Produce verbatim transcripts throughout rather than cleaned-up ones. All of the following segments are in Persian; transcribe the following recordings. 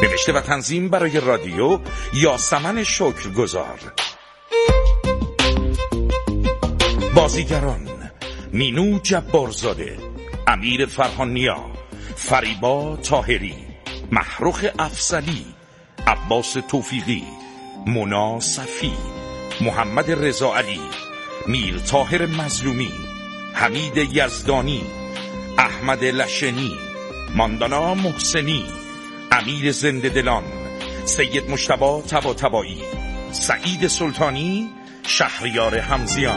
نوشته و تنظیم برای رادیو یاسمن شکرگزار. بازیگران: مینو جبارزاده، امیر فرهانیا، فریبا طاهری، محروخ افضلی، عباس توفیقی، مونا صفی، محمد رضا علی، میر طاهر مظلومی، حمید یزدانی، احمد لشنی، ماندانا محسنی، امیر زنده دلان، سید مجتبی طباطبایی، سعید سلطانی، شهریار حمزیان.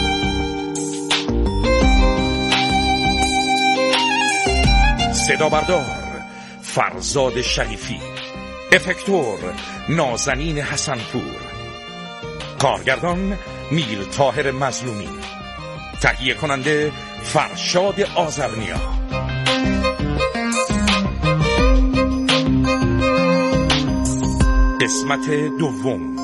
صدا بردار فرزاد شریفی، افکتور نازنین حسنپور، کارگردان میر طاهر مظلومی، تهیه کننده فرشاد آذرنیا. قسمت دوم.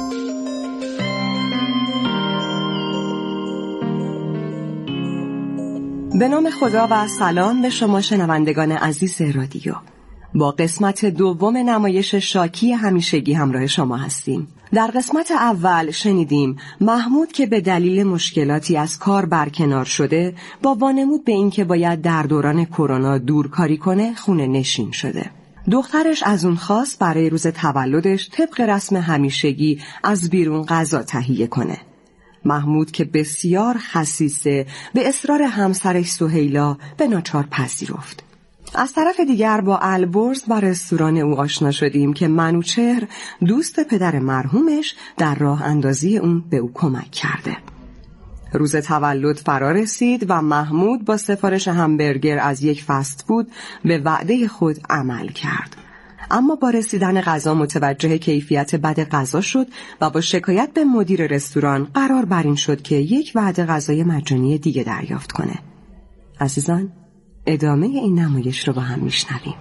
به نام خدا و سلام به شما شنوندگان عزیز رادیو. با قسمت دوم نمایش شاکی همیشگی همراه شما هستیم. در قسمت اول شنیدیم محمود که به دلیل مشکلاتی از کار برکنار شده، با وانمود به این که باید در دوران کرونا دورکاری کنه خونه نشین شده. دخترش از اون خواست برای روز تولدش طبق رسم همیشگی از بیرون غذا تهیه کنه. محمود که بسیار خسیسه به اصرار همسرش سهیلا به ناچار پذیرفت. از طرف دیگر با البرز و رستوران او آشنا شدیم که منوچهر دوست پدر مرحومش در راه اندازی اون به او کمک کرده. روز تولد فرا رسید و محمود با سفارش همبرگر از یک فست فود به وعده خود عمل کرد. اما با رسیدن غذا متوجه کیفیت بد غذا شد و با شکایت به مدیر رستوران قرار بر این شد که یک وعده غذای مجانی دیگه دریافت کنه. عزیزان، ادامه این نمایش رو با هم میشنویم.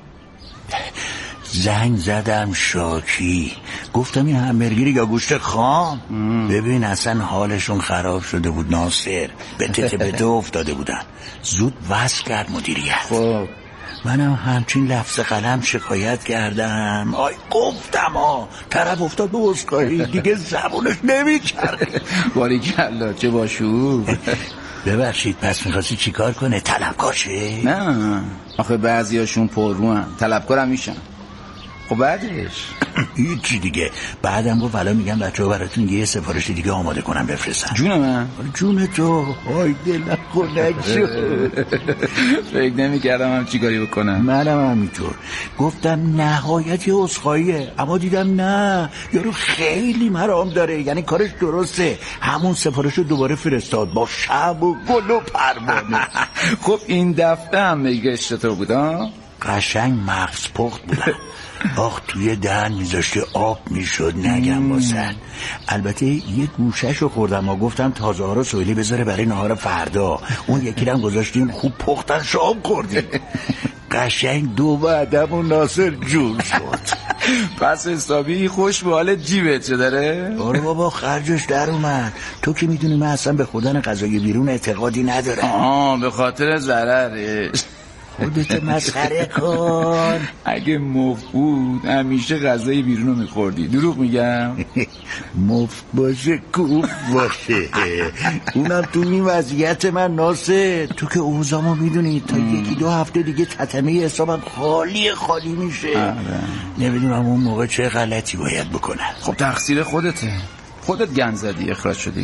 زنگ زدم شاکی، گفتم این همبرگر یا گوشت خام؟ ببین اصلا حالشون خراب شده بود ناصر، به تته بده افتاده بودن. زود وصل کرد مدیریت. خب منم همچین لفظ قلم شکایت کردم. آی گفتم ها، طرف افتاد به عذرخواهی دیگه زبونش نمیچرخه. باریکلا چه باشور. ببخشید، پس میخواستی چی کار کنه؟ طلبکار شه؟ نه آخه بعضی هاشون پر رو هم طلبکارم میشن. خب بعدش هیچی دیگه. بعدم گفت الان میگم بچه ها براتون یه سفارش دیگه آماده کنم بفرستن. جون من جون تو. های دلم خنک شد. فکر نمی کردم هم چی کاری بکنم. منم همینطور گفتم نهایت یه عذرخواهیه، اما دیدم نه، یارو خیلی مرام داره، یعنی کارش درسته. همون سفارش رو دوباره فرستاد با شب و گل و پروانه. خب این دفعه هم میگه اشتطور بودا؟ قشنگ مغز پخت بودم. آخ توی دهن میذاشته آب میشد نگم واسن. البته یه گوشهشو خوردم و گفتم تازه ها رو سویلی بذاره برای نهار فردا. اون یکی رو گذاشتیم خوب پختن شام خوردیم. قشنگ دو بعدم و ناصر جون شد. پس حسابی خوش به حال جیبت چه داره؟ آره بابا خرجش در اومد. تو که میدونی من اصلا به خوردن غذای بیرون اعتقادی ندارم. آه به خاطر ضررش. خودت مسخره کن. اگه مفت بود همیشه غذای بیرون رو میخوردی. دروغ میگم؟ مفت باشه کوف باشه. اونم تو این وضعیت من ناصر. تو که اوضاعمو میدونی، تا یکی دو هفته دیگه تتمه حسابم خالی خالی میشه. نمیدونم اون موقع چه غلطی باید بکنم. خب تقصیر خودته، خودت گند زدی اخراج شدی.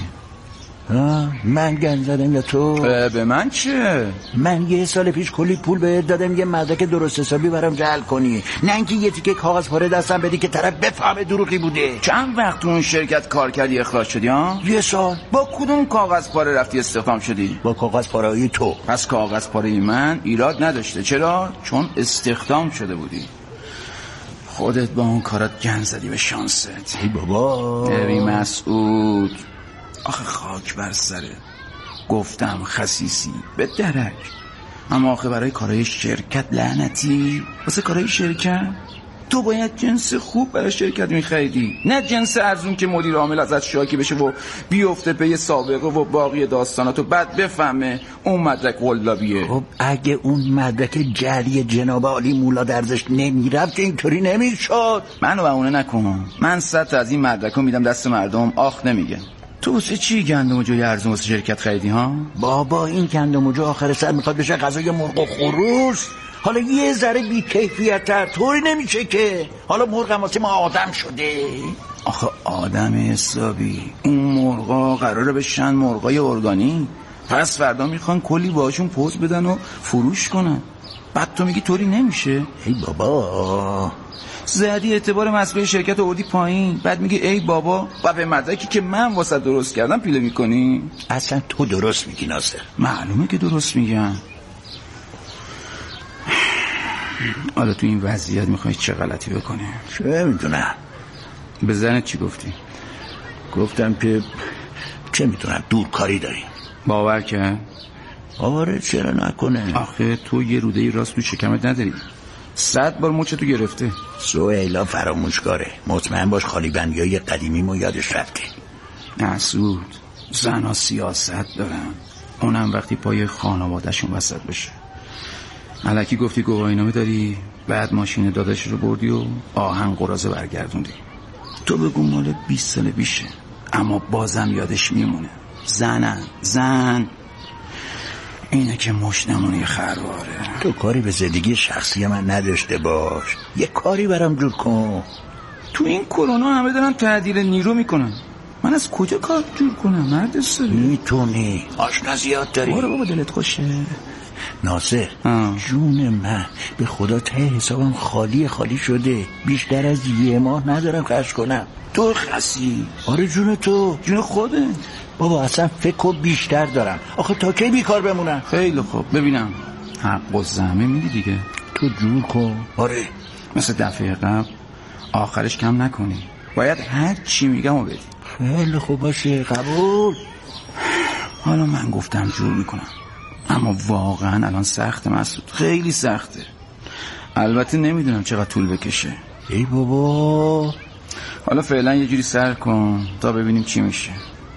من گند زدم یا تو؟ به من چه؟ من یه سال پیش کلی پول بهت دادم یه مدرک درست حسابی برام جعل کنی، نه اینکه یه تیکه کاغذ پاره دستم بدی که طرف بفهمه دروغی بوده. چند وقت تو اون شرکت کار کردی اخراج شدی ها؟ یه سال. با کدوم کاغذ پاره رفتی استخدام شدی؟ با کاغذ پاره‌ای تو. پس کاغذ پاره من ایراد نداشته. چرا؟ چون استخدام شده بودی. خودت با اون کارات گند زدی به شانست. ای بابا. ببین مسعود، آخه خاک بر سره. گفتم خسیسی به درک، اما آخه برای کارهای شرکت لعنتی. واسه کارهای شرکت تو باید جنس خوب برای شرکت می‌خریدی، نه جنس ارزون که مدیر عامل ازت شاکی بشه و بیفته پی سابقه و باقی داستاناتو بعد بفهمه اون مدرک قلابیه. خب اگه اون مدرک جعلی جناب عالی مولا درزش نمیرفت که اینطوری نمیشد. منو بهونه نکن، من صد تا از این مدرکو میدم دست مردم، آخ نمیگم. تو واسه چی گندم و جوی ارزون واسه شرکت خریدی ها؟ بابا این گندم و جو آخر سر میخواد بشه غذای مرغ و خروس. حالا یه ذره بی کیفیت تر طوری نمیشه که حالا مرغ واسه ما آدم شده. آخه آدم حسابی اون مرغا قراره بشن مرغای ارگانیک، پس فردا میخوان کلی باشون پوز بدن و فروش کنن، بعد تو میگی طوری نمیشه؟ ای بابا زدی اعتبار مسئول شرکت آوردی پایین، بعد میگی ای بابا و به مدرکی که من واسه درست کردم پیله میکنی. اصلا تو درست میگی ناصر. معلومه که درست میگم. حالا تو این وضعیت میخوای چه غلطی بکنی؟ چه میدونم. به زنت چی گفتی؟ گفتم که چه میدونم دورکاری داری. باور کرد؟ آره چرا نکنه. آخه تو یه روده راست تو شکمت نداری، صد بار مچ تو گرفته. سهیلا فراموشکاره، مطمئن باش خالی بندی های قدیمیمو یادش رفته. مسعود زنها سیاست دارن، اونم وقتی پای خانوادهشون وسط بشه. الکی گفتی گواهینامه داری، بعد ماشین داداش رو بردی و آهن قرازه برگردوندی. تو بگو مال بیست سال بیشه، اما بازم یادش میمونه. زنن زن اینه که مش نمونه خرواره. تو کاری به زندگی شخصی من نداشته باش، یه کاری برام جور کن. تو این کرونا همه دارن تعدیل نیرو میکنن، من از کجا کار جور کنم؟ مرد سری میتونی، آشنا زیاد داری. آره بابا دلت خوشه. ناصر جون من به خدا ته حسابم خالی خالی شده، بیشتر از یه ماه ندارم خرج کنم. تو خسی؟ آره جون تو. جون خوده بابا اصلا فکر بیشتر دارم، آخه تا کی بیکار بمونم؟ خیلی خوب ببینم حق و زحمه میدی دیگه. تو جور کن. آره مثل دفعه قبل آخرش کم نکنی، باید هر چی میگم و بدی. خیلی خوب باشه قبول. حالا من گفتم جور میکنم، اما واقعا الان سخته مسعود، خیلی سخته. البته نمیدونم چقدر طول بکشه. ای بابا حالا فعلا یه جوری سر کن تا ببینیم چی میشه.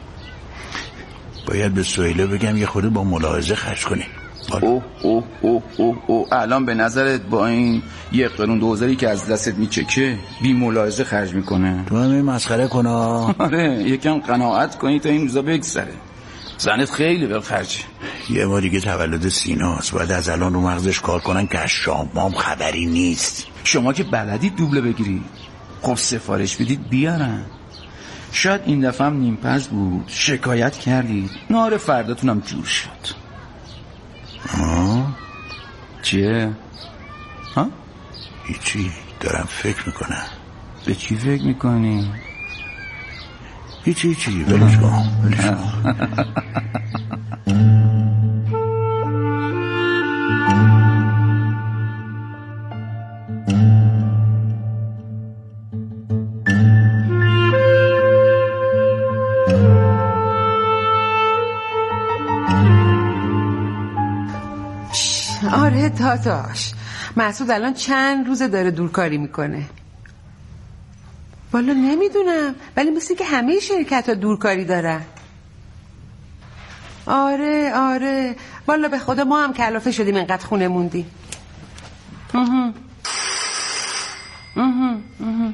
باید به سهیلا بگم یه خورده با ملاحظه خرج کنیم. اوه اوه اوه اوه اوه الان به نظرت با این یه قرون دوزاری که از دستت میچکه بی ملاحظه خرج میکنه؟ تو همین مسخره کنا. آره یکم قناعت کنی تا این روزا بگذره. زنت خیلی بل خرجه. یه ما دیگه تولد سیناست، باید از الان رو مغزش کار کنن که از شامام خبری نیست. شما که بلدی دوبله بگیری، خب سفارش بدید بیارن. شاید این دفعه هم نیمپز بود، شکایت کردید، نهار فرداتونم جور شد. ها؟ چیه؟ ها؟ هیچی، دارم فکر میکنم. به چی فکر میکنی؟ هیچی هیچی بلش کن بلش کن. آره داداش، مسعود الان چند روزه داره دورکاری میکنه. والا نمیدونم، ولی مثل که همه شرکت ها دورکاری دارن. آره آره والا به خدا ما هم کلافه شدیم اینقدر خونه موندیم. اها اها اها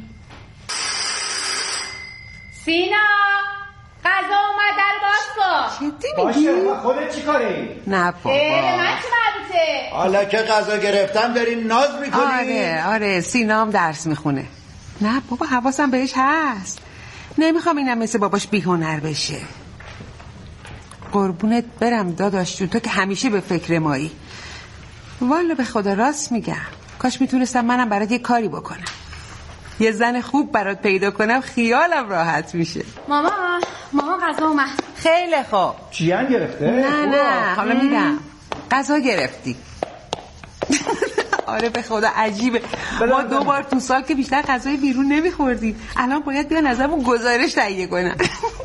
سینا غذا اومد در باز کن. جدی میگی؟ باشه خودت چی کاری؟ نه بابا به من چه مربوطه؟ حالا که غذا گرفتم دارین ناز میکنی؟ آره آره سینا هم درس میخونه. نه بابا حواسم بهش هست، نمیخوام اینم مثل باباش بیهنر بشه. قربونت برم داداش جون، تو که همیشه به فکر مایی. والا به خدا راست میگم، کاش میتونستم منم برات یه کاری بکنم، یه زن خوب برات پیدا کنم، خیالم راحت میشه. ماما ماما غذا اومد. خیلی خوب. چیان گرفته؟ نه نه حالا میگم غذا گرفتی. آره به خدا عجیبه، ما دو بار تو سال که بیشتر غذای بیرون نمیخوردیم، الان باید بیان ازمون گزارش تهیه کنن.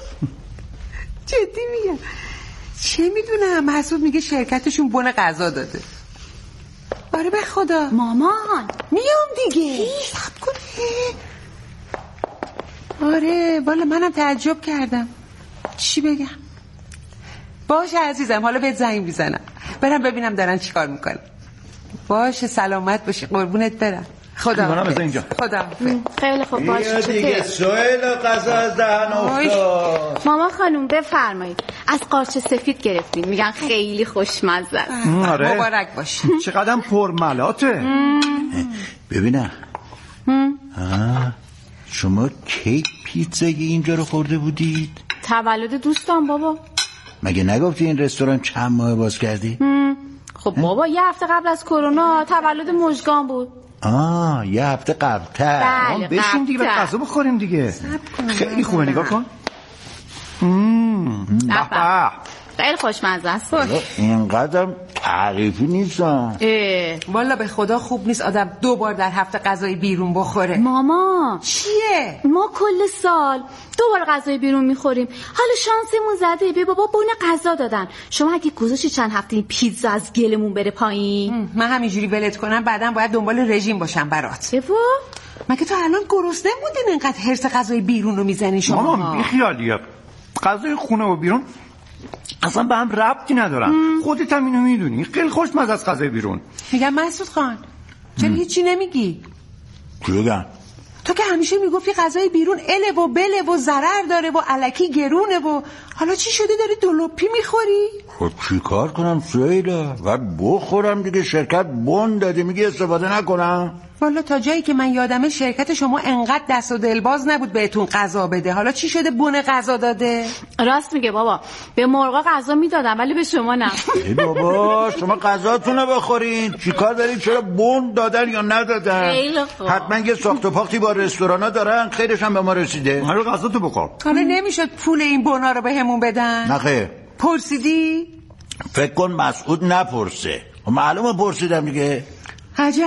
جدی میگم، چه میدونم، مسعود میگه شرکتشون بن غذا داده. آره به خدا مامان میام دیگه. صبر کن آره والا منم تعجب کردم. چی بگم؟ باشه عزیزم، حالا بهت زنگ میزنم برم ببینم دارن چیکار میکنن. باشه سلامت باشی قربونت برم. خدا حافظ. اینجا خدا خیلی خوب باشه. دیگه سویل و قضا از دهن افتاد. ماما خانوم بفرمایید. از قارچ سفید گرفتیم، میگن خیلی خوشمزه است. آره مبارک باشه. چقدر پرملاته. ببینم شما کی پیتزای اینجا رو خورده بودید؟ تولد دوستان بابا. مگه نگفتی این رستوران چند ماه باز کردی؟ خب بابا یه هفته قبل از کرونا تولد مژگان بود. آه یه هفته قبل‌تر. بله بشین دیگه غذا بخوریم دیگه. خیلی خوبه نگاه کن. مم. بابا خیلی خوشمزه است. اینقدر تعریفی نیستم. والا به خدا خوب نیست آدم دو بار در هفته غذای بیرون بخوره. ماما چیه؟ ما کل سال دو بار غذای بیرون میخوریم. حالا شانسمون زده به بابا بونه غذا دادن. شما اگه گذاشتی چند هفته این پیتزا از گلمون بره پایین، من همینجوری ولت کنم بعدم باید دنبال رژیم باشم برات. بابا مگه تو الان گرسنه بودین اینقدر هرس غذای بیرون رو میزنی شما؟ مامان بیخیالیه. غذای خونه و بیرون اصلا به هم ربطی ندارن. خودت هم اینو میدونی. خیلی خوشمزه از غذای بیرون. میگم مسعود خان چرا هیچی نمیگی؟ چی بگم؟ تو که همیشه میگفتی غذای بیرون اله و بله و ضرر داره و الکی گرونه و حالا چی شده داری دلوپی میخوری؟ خب چی کار کنم سویله؟ باید بخورم دیگه. شرکت بند داده میگه استفاده نکنم. والا تا جایی که من یادمه شرکت شما انقدر دست و دلباز نبود بهتون غذا بده. حالا چی شده بونه غذا داده؟ راست میگه بابا، به مرغا غذا میدادم ولی به شما نه. ای بابا شما غذاتونو بخورین. چیکار دارین؟ چرا بند دادن یا ندادن؟ خیلی خوب. حتما یه ساخت و پاختی با رستورانا دارن. خیرش هم به ما رسیده. حالا غذاتو بخور. حالا نمیشد پول این بونا رو بهمون بدن؟ نه خیر. پرسیدی؟ فکر کن مسعود نپرسه. معلومه پرسیدم دیگه. عجب.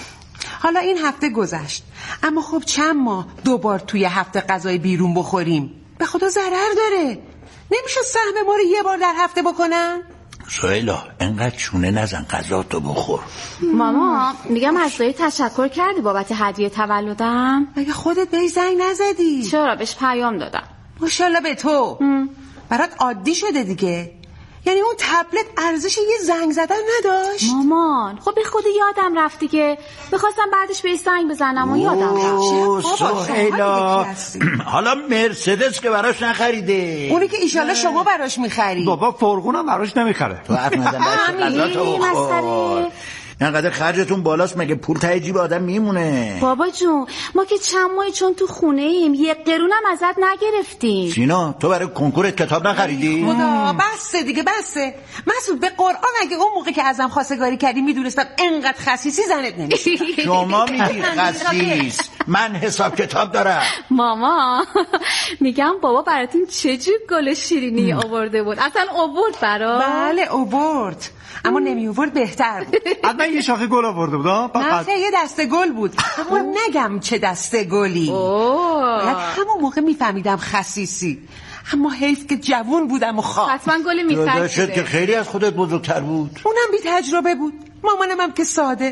حالا این هفته گذشت اما خب چند ماه دوبار توی هفته غذای بیرون بخوریم؟ به خدا ضرر داره. نمیشه سهم ما رو یه بار در هفته بکنن؟ سهیلا انقدر چونه نزن غذاتو بخور. ماما میگم از دایی تشکر کردی بابت هدیه تولدم؟ مگه خودت بهش زنگ نزدی؟ چرا بهش پیام دادم. ماشاءالله به تو. برات عادی شده دیگه. یعنی اون تبلت ارزش یه زنگ زدن نداشت؟ مامان خب به خود یادم رفت دیگه. میخواستم بعدش بهش زنگ بزنم و یادم رفت. سهیلا حالا مرسدس که براش نخریده. اونی که ایشالله شما براش میخری. بابا فرغونم براش نمیخره. تو حرف نزن بچه غذاتو بخور. اینقدر خرجتون بالاست مگه پول ته جیب آدم میمونه؟ بابا جون ما که چند ماهی چون تو خونه ایم یه قرونم ازت نگرفتیم. سینا تو برای کنکورت کتاب نخریدی؟ خدا بسه دیگه بسه. مسعود به قرآن اگه اون موقع که ازم خواستگاری کردی میدونستم انقدر خسیسی زنت نمیشه. شما میگی خسیس، من حساب کتاب دارم. ماما میگم بابا براتون چجور گل شیرینی آورده بود؟ اصلا آورد برات؟ بله آورد اما نمی آورد بهتر بود. حتما یه شاخه گل آورده بود. نه یه دسته گل بود. اما نگم چه دسته گلی. باید همون موقع میفهمیدم خسیسی. اما حیف که جوون بودم و خواه. حتما گل میفرسیده. شد که خیلی از خودت بزرگتر بود. اونم بی تجربه بود. مامانم هم که ساده.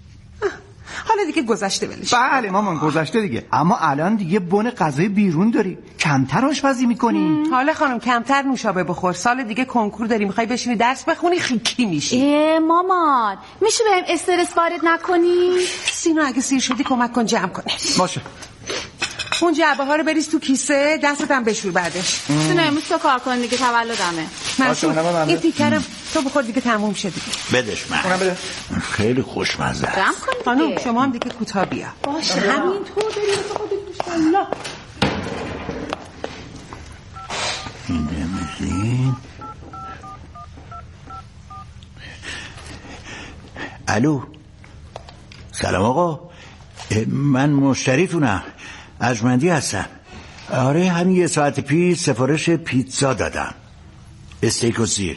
حالا دیگه گذشته ولش. بله مامان گذشته دیگه. اما الان دیگه بن غذای بیرون داری، کمتر آشپزی میکنی. حالا خانم کمتر نوشابه بخور. سال دیگه کنکور داری، میخوای بشینی درس بخونی خیکی میشی. ای مامان میشه بهم استرس وارد نکنی؟ سینا اگه سیر شدی کمک کن جمع کنه. باشه. اون جعبه ها رو بریز تو کیسه، دستت هم بشور بعدش. سینا امروز تو کار کن دیگه تولدمه. مسعود این تیکرم تو بخور دیگه تموم شد دیگه. بدش من. اونم بده. خیلی خوشمزه است. جمع کن خانم شما هم دیگه کوتاه بیا. باشه همین تو بریم تو خودت الله. این نمیزین. الو سلام آقا، من مشتریتونم، ارجمندی هستم. آره همین یه ساعت پیش سفارش پیتزا دادم، استیک و سیر.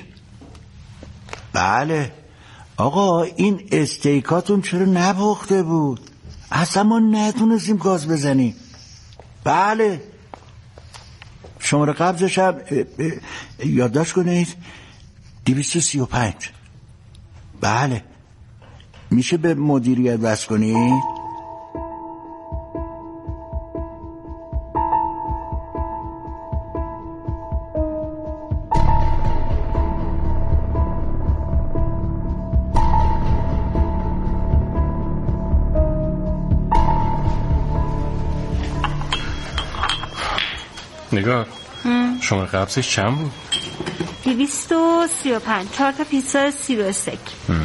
بله آقا این استیکاتون چرا نپخته بود؟ اصلا ما نتونستیم گاز بزنیم. بله شماره قبضش هم یادداشت کنید، دویست و سی و پنج. بله میشه به مدیریت وصل کنید؟ نگار شما قبضش چند بود؟ دویست و سی و پنج. چهار تا پیتزا سیرو استیک.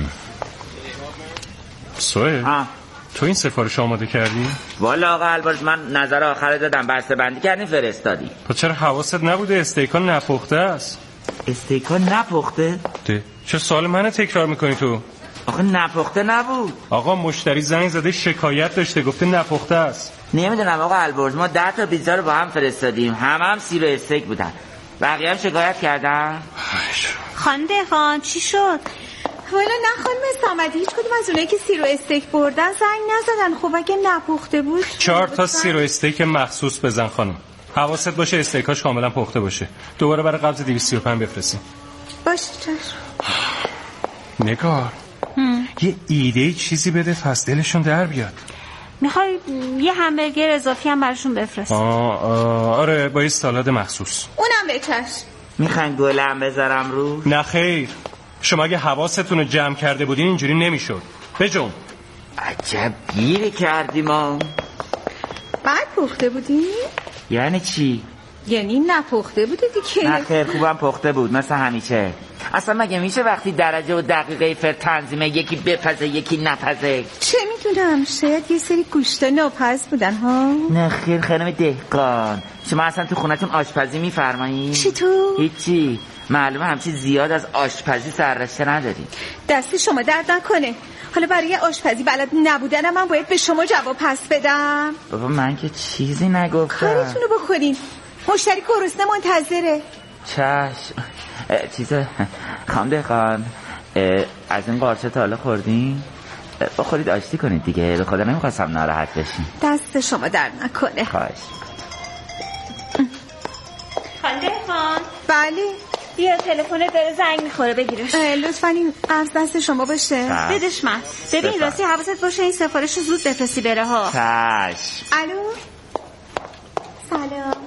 سوه تو این سفارش آماده کردی؟ والا آقا البرز من نظر آخر دادم، بسته بندی کردیم فرستادی. تو چرا حواست نبوده استیکا نپخته است؟ استیکا نپخته؟ ده چه سوال منو تکرار میکنی تو؟ آقا نپخته نبود. آقا مشتری زنگ زده شکایت داشته گفته نپخته است. نمیدونم آقا البرز، ما ده تا پیتزا رو با هم فرستادیم، همه هم سیرو استیک بودن، بقیه هم شکایت کردن. خانده خان چی شد؟ والا نه خانم سامدی، هیچ کدوم از اونایی که سیرو استیک بردن زنگ نزدن. خب اگه نپخته بود چهار تا سیرو استیک مخصوص بزن خانم، حواست باشه استیکاش کاملا پخته باشه. دوباره برای قبض دویست و سی و پنج بفرستیم. باشه چشم. نگار هم. یه ایده چیزی بده پس دلشون در بیاد. میخوای یه همبرگر اضافی هم براشون بفرست؟ آه آه آره با یه سالاد مخصوص. اونم به چشم. میخواین گلم بذارم رو؟ نه خیر، شما اگه حواستون رو جمع کرده بودین اینجوری نمیشد. بجم. عجب گیری کردی ما. بعد پخته بودی؟ یعنی چی؟ یعنی نپخته بودی دیگه. نه خیر خوبم پخته بود مثل همیشه. اصلا مگه میشه وقتی درجه و دقیقه فر تنظیمه یکی بپزه یکی نپزه؟ چه میدونم، شاید یه سری گوشتا ناپز بودن ها. نه خیر خانم دهقان، شما اصلا تو خونتون آشپزی میفرمایید؟ چی تو؟ هیچی، معلومه همچی زیاد از آشپزی سررشته نداری. دست شما درد نکنه. حالا برای آشپزی بلد نبودنم من باید به شما جواب پس بدم؟ بابا من که چیزی نگفتم. کارتونو بکنین، مشتری گرسنه منتظره. چشم. چیز خانم دهقان، از این قارچه تا حالا خوردین؟ بخورید آشتی کنید دیگه، به خدا نمیخواستم ناراحت بشین. دست شما درد نکنه. خواهش. خانم دهقان. بله بیا تلفن داره زنگ میخوره بگیرش. لطفاً این قرض دست شما باشه. بدش من. ببین راستی حواست باشه این سفارش رو زود بفرستی بره ها. چشم. الو سلام.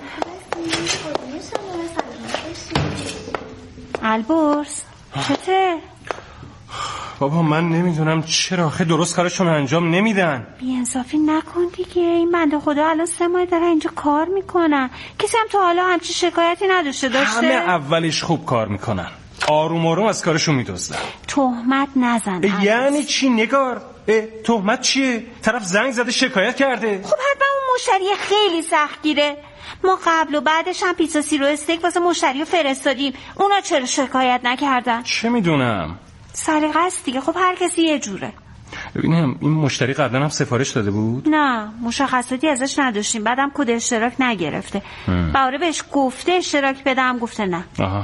البرز چته؟ بابا من نمیدونم چرا آخه درست کارشون انجام نمیدن. بی‌انصافی نکن دیگه، این بنده خدا الان سه ماه داره اینجا کار میکنن، کسی هم تا حالا همچین شکایتی نداشته داشته؟ همه اولش خوب کار میکنن، آروم آروم از کارشون میدزدن. تهمت نزن. یعنی چی نگار؟ تهمت چیه؟ طرف زنگ زده شکایت کرده. خب حتما اون مشتری خیلی سختگیره. ما قبل و بعدش هم پیتزا سیرو استیک واسه مشتری رو فرستادیم، اونا چرا شکایت نکردن؟ چه میدونم، سلیقه است دیگه. خب هر کسی یه جوره. ببینم این مشتری قبلا هم سفارش داده بود؟ نه مشخصاتی ازش نداشتیم، بعدم کد اشتراک نگرفته. باره بهش گفته اشتراک بدم گفته نه. آها.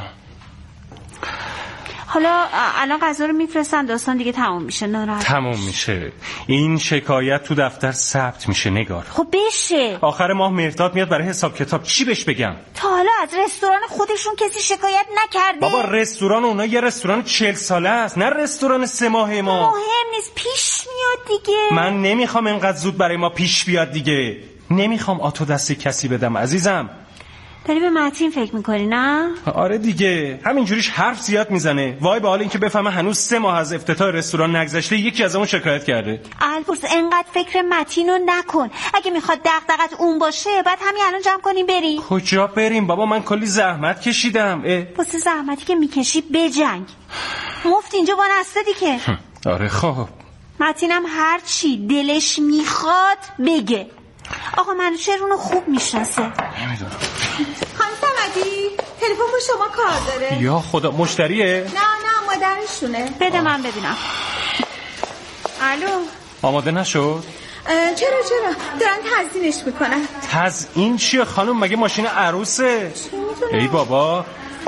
حالا الان غذا رو میفرستن، داستان دیگه تموم میشه. ناراحت تموم میشه، این شکایت تو دفتر ثبت میشه نگار. خب بشه، آخر ماه مرداد میاد برای حساب کتاب. چی بهش بگم؟ تا حالا از رستوران خودشون کسی شکایت نکرده؟ بابا رستوران اونا یه رستوران چهل ساله است، نه رستوران سه ماه ما. مهم نیست، پیش میاد دیگه. من نمیخوام اینقدر زود برای ما پیش بیاد دیگه. نمیخوام آتو دستی کسی بدم عزیزم. داری به متین فکر میکنی نه؟ آره دیگه، همینجوریش حرف زیاد میزنه. وای به حال اینکه بفهمه هنوز سه ماه از افتتاح رستوران نگذشته یکی از اون شکایت کرده. البرز انقدر فکر متینو نکن، اگه میخواد دغدغت اون باشه بعد همین الان جمع کنیم بریم. کجا بریم بابا؟ من کلی زحمت کشیدم. واسه زحمتی که میکشی بجنگ، مفت اینجا وانسته دیگه. آره خب متینم هر چی دلش میخواد بگه. آقا منوچهر اونو خوب میشناسه. نمیدونم. خانم سمدی تلفن با شما کار داره. یا خدا مشتریه؟ نه نه مادرشونه. بده من ببینم. الو آماده نشد؟ چرا چرا دارن تزیینش میکنن. تزیین چیه خانم؟ مگه ماشین عروسه؟ ای بابا.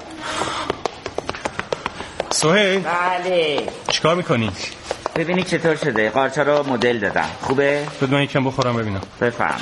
سهیل بله چیکار میکنی؟ ببینی چطور شده، قارچا رو مدل دادم. خوبه؟ بده من یکم بخورم ببینم. بفهم.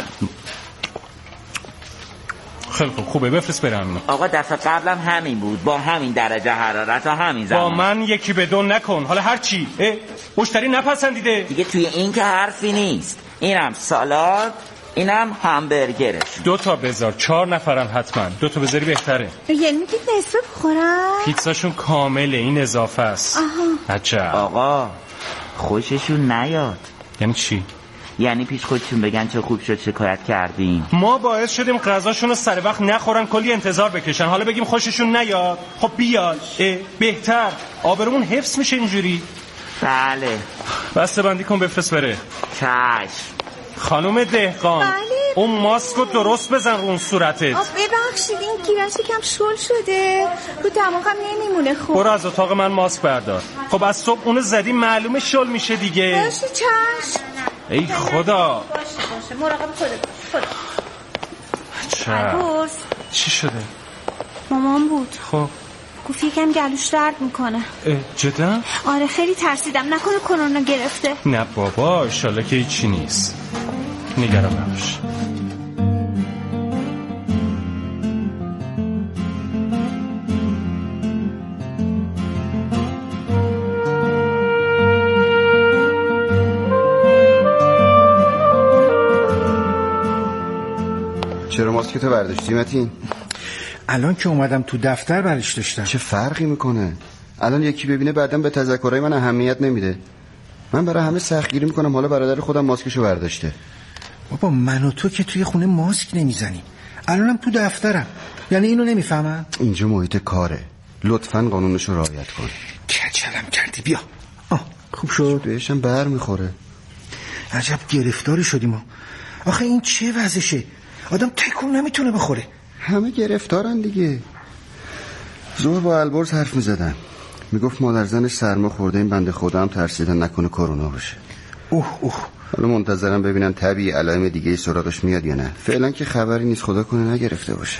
خیلی خوب، خوبه بفرست برم. آقا دفعه قبلم همین بود، با همین درجه حرارت و همین زمان. با من یکی بدون نکن. حالا هر چی مشتری نپسندیده دیگه. توی این که حرفی نیست. اینم سالاد، اینم همبرگرش. دو تا بذار، چهار نفرن حتما. دو تا بذاری بهتره. یعنی میگید نصف بخورم؟ پیتزاشون کامله، این اضافه است. آها. عجب. آقا خوششون نیاد. یعنی چی؟ یعنی پیش خودشون بگن چه خوب شد شکایت کردیم. ما باعث شدیم غذاشون رو سر وقت نخورن، کلی انتظار بکشن، حالا بگیم خوششون نیاد. خب بیاد بهتر، آبرومون حفظ میشه اینجوری. بله بسته بندی کن بفرست بره. چشم. خانم دهقان بله. اون ماسکو درست بزن رو اون صورتت. ببخشید این گیرش کم شل شده، رو دماغم نمیمونه. خوب برو از اتاق من ماسک بردار. خب از صبح اونو زدی معلومه شل میشه دیگه. باشه چشم. ای خدا. باشه باشه مراقب خودت خدا. چه چی شده؟ مامان بود. خب گفت یکم گلوش درد میکنه. جدا؟ آره خیلی ترسیدم نکنه کرونا گرفته. نه بابا انشالله که هیچی نیست، نگران نباش. چرا ماسکتو برداشتی متین؟ الان که اومدم تو دفتر برش داشتم. چه فرقی میکنه؟ الان یکی ببینه بعدم به تذکرهای من اهمیت نمیده. من برای همه سختگیری میکنم، حالا برادر خودم ماسکشو برداشته. بابا من و تو که توی خونه ماسک نمیزنیم، الانم تو دفترم، یعنی اینو نمیفهمم؟ اینجا محیط کاره، لطفاً قانونشو رعایت کن. کچلم کردی. بیا. آه خوب شد. بهشم بر میخوره. عجب گرفتاری شدیم ما. آخه این چه وضعشه؟ آدم تکون نمیتونه بخوره. همه گرفتارن دیگه. ظهر با البرز حرف میزدن، میگفت مادر زنش سرما خورده، این بنده خدا هم ترسیدن نکنه کرونا باشه. اوه اوه. حالا منتظرم ببینن طبیعی علائم دیگه سراغش میاد یا نه. فعلا که خبری نیست، خدا کنه نگرفته باشه.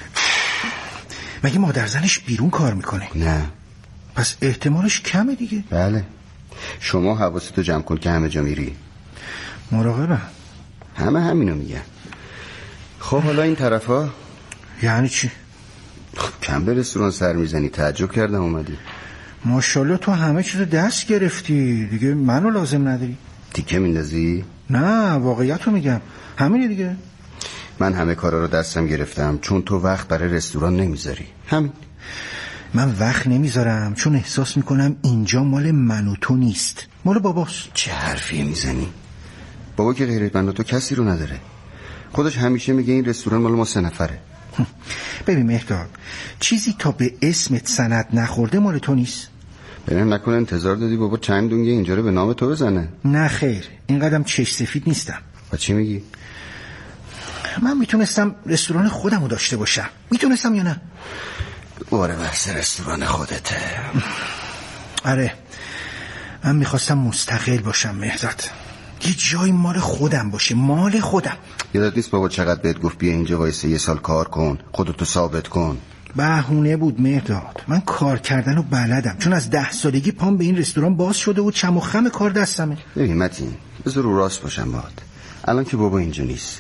مگه مادر زنش بیرون کار میکنه؟ نه. پس احتمالش کمه دیگه. بله. شما حواستو جمع کن که همه جا میری. مراقبه. همه همینو میگن. خب حالا این طرفا یعنی چی؟ کم به رستوران سر میزنی، تعجب کردم اومدی. ماشاءالله تو همه چیزو دست گرفتی دیگه، منو لازم نداری. تیکه میندازی؟ نه واقعیتو میگم، همینه دیگه. من همه کارا رو دستم گرفتم چون تو وقت برای رستوران نمیذاری. همین. من وقت نمیذارم چون احساس میکنم اینجا مال من و تو نیست، مال باباست. چه حرفی میزنی؟ بابا که غیر من و تو کسی رو نداره. خودش همیشه میگه این رستوران مال ما سه نفره. ببین مهداد، چیزی تا به اسمت سند نخورده مال تو نیست. ببین نکنه انتظار دادی بابا چند دونگه اینجا رو به نام تو بزنه. نه خیر، اینقدرم چش سفید نیستم. و چی میگی؟ من میتونستم رستوران خودم رو داشته باشم، میتونستم یا نه؟ باره بحث رستوران خودته. آره من میخواستم مستقل باشم مهداد، یه جای مال خودم باشه، مال خودم. یادت نیست بابا چقدر بهت گفت بیا اینجا وایسه یه سال کار کن، خودتو ثابت کن؟ بهونه بود مهداد، من کار کردن رو بلدم، چون از ده سالگی پام به این رستوران باز شده و چم و خم کار دستمه. ببین متین، بذار رو راست باشم باهات. الان که بابا اینجا نیست،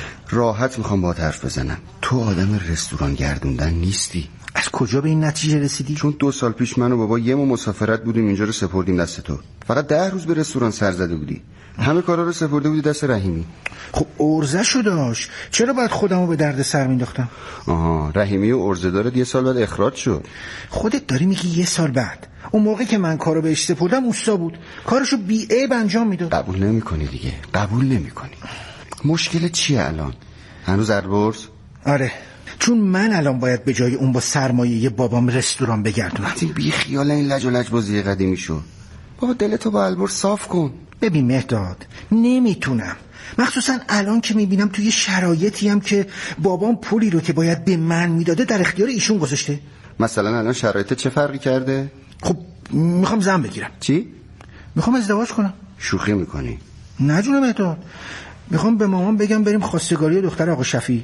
راحت میخوام باهات حرف بزنم. تو آدم رستوران گردوندن نیستی. از کجا به این نتیجه رسیدی؟ چون دو سال پیش من و بابا یه ما مسافرت بودیم، اینجا رو سپردیم دست تو. فقط ده روز به رستوران سر زده بودی، همه کارا رو سپرده بودی دست رحیمی. خب ارزشو داشت، چرا باید خودمو به درد سر مینداختم؟ آها، رحیمی و ارزه دارد یه سال بعد اخراج شد. خودت داری میگی یه سال بعد؟ اون موقع که من کارو بهش سپردم اوستا بود، کارشو بی عیب انجام میداد. قبول نمیکنی دیگه، قبول نمیکنی. مشکل چیه الان؟ هنوز البرز؟ آره، چون من الان باید به جای اون با سرمایه بابام رستوران بگردونم. بی خیال این لج و لج بازی قدیمی شو. بابا دلتو با البرز صاف کن. ببین مهداد، نمیتونم، مخصوصا الان که میبینم توی شرایطی هم که بابام پولی رو که باید به من میداده در اختیار ایشون گذاشته. مثلا الان شرایط چه فرقی کرده؟ خب میخوام زن بگیرم. چی؟ میخوام ازدواج کنم. شوخی میکنی؟ نه جون مهداد، میخوام به مامان بگم بریم خواستگاری دختر آقا شفیع.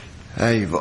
ای وای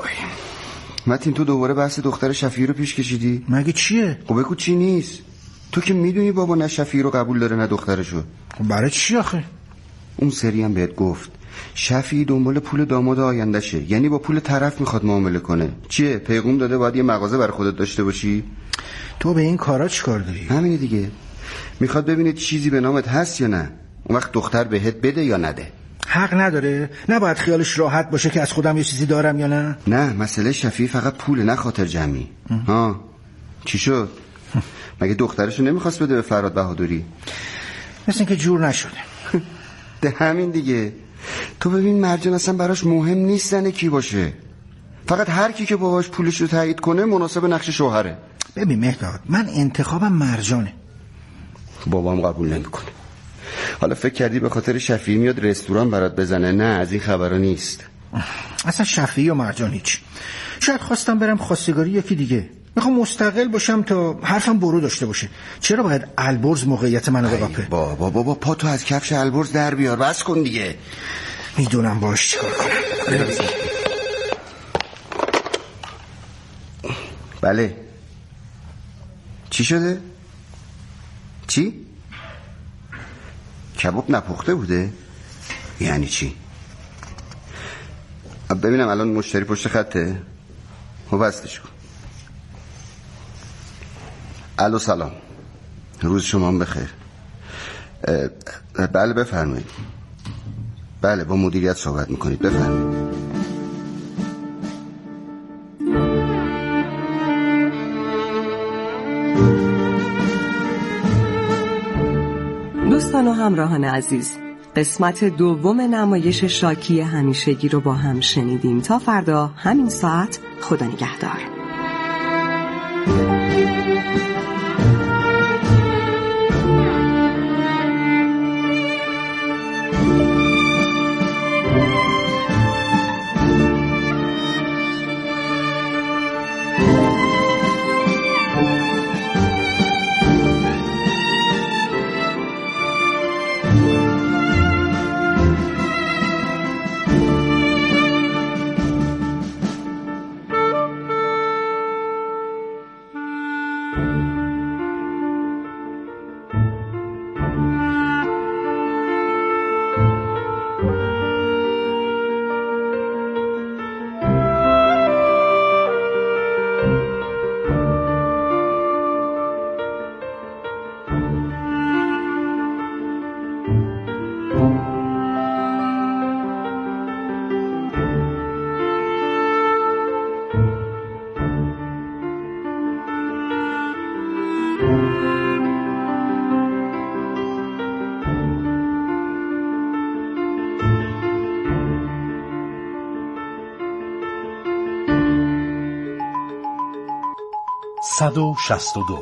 متین، تو دوباره بحث دختر شفیع رو پیش کشیدی؟ مگه چیه؟ خب بگو چی نیست. تو که میدونی بابا نه شفیع رو قبول داره نه دخترشو. خب برای چی آخه؟ اون سری هم بهت گفت شفیع دنبال پول داماد آیندهشه، یعنی با پول طرف میخواد معامله کنه. چیه؟ پیغام داده باید یه مغازه برای خودت داشته باشی؟ تو به این کارا چیکار داری؟ همینه دیگه، میخواد ببینه چیزی به نامت هست یا نه، اون وقت دختر بهت بده یا نده. حق نداره؟ نباید خیالش راحت باشه که از خودم یه چیزی دارم یا نه؟ نه، مسئله شفیع فقط پوله، نه خاطر جمعی. ها چی شد؟ مگه دخترشو نمیخواست بده به فراد بهادری؟ مثل اینکه جور نشده. ده همین دیگه. تو ببین مرجان اصلا براش مهم نیست زنه کی باشه، فقط هر کی که باهاش پولش رو تایید کنه مناسب نقش شوهره. ببین مهداد، من انتخابم مرجانه. بابام قبول نمیکنه. حالا فکر کردی به خاطر شفیعی میاد رستوران برات بزنه؟ نه، از این خبرا نیست. اصلا شفیعی و مرجان هیچ. شاید خواستم برم خواستگاری یکی دیگه. میخوام مستقل باشم تا حرفم برو داشته باشه. چرا باید البرز موقعیت منو بقاپه؟ بابا بابا پا تو از کفش البرز در بیار، بس کن دیگه. میدونم باش چیکار کنم. بله. چی شده؟ چی؟ کباب نپخته بوده؟ یعنی چی؟ ببینم الان مشتری پشت خطه. خب بستش کن. الو سلام، روز شما هم بخیر. بله بفرمایید. بله با مدیریت صحبت میکنید، بفرمایید. دوستان و همراهان عزیز، قسمت دوم نمایش شاکی همیشگی رو با هم شنیدیم. تا فردا همین ساعت، خدا نگهدار. صد و شصت و دو.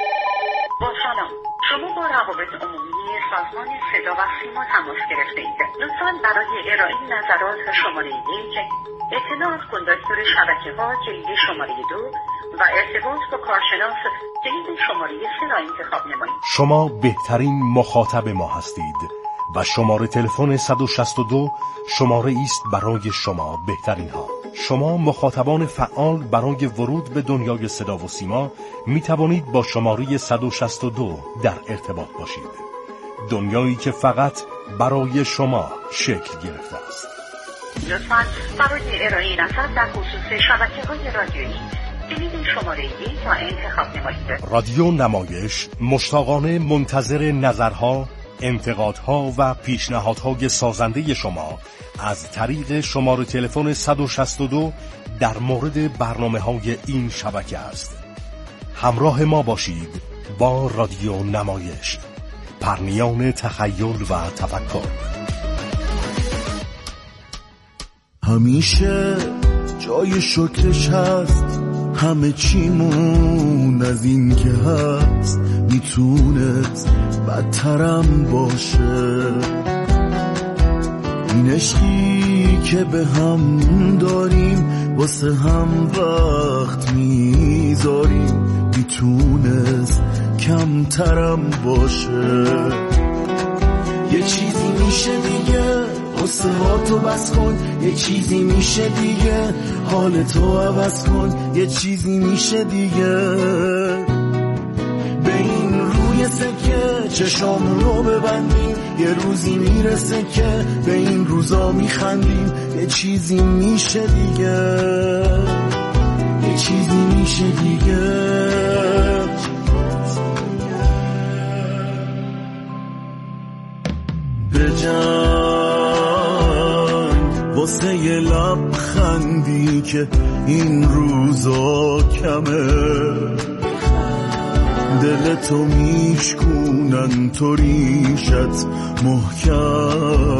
با سلام، شما با روابط عمومی سازمان صدا و سیما تماس گرفته اید. لطفاً برای ارائه نظرات شماره یک، اطلاع از کندکتور شبکه ها کلید شماره دو و ارتباط با کارشناس کلید شماره سه را انتخاب نمایید. شما بهترین مخاطب ما هستید و شماره تلفن صد و شصت و دو شماره است برای شما بهترین ها. شما مخاطبان فعال برای ورود به دنیای صدا و سیما می توانید با شماره صد و شصت و دو در ارتباط باشید. دنیایی که فقط برای شما شکل گرفته است. لطفاً برای ارائه نظر در خصوص شبکه‌های رادیویی کلید شماره یک را انتخاب نمایید. رادیو نمایش مشتاقانه منتظر نظرها، انتقادها و پیشنهادهای سازنده شما از طریق شماره تلفن صد و شصت و دو در مورد برنامه‌های این شبکه است. همراه ما باشید با رادیو نمایش، پرنیان تخیل و تفکر. همیشه جای شکرش هست، همه چیمون از این که هست میتونست بدترم باشه. این عشقی که به هم داریم واسه هم وقت میذاریم میتونست کمترم باشه. یه چیزی میشه دیگه قصه ها تو بس کن، یه چیزی میشه دیگه حال تو عوض کن، یه چیزی میشه دیگه به این روی سکه چشامون رو ببندیم، یه روزی میرسه که به این روزا میخندیم. یه چیزی میشه دیگه، یه چیزی میشه دیگه. بجنگ واسه یه لبخندی که این روزا کمه، دل تو میشکونن تو ریشت محکم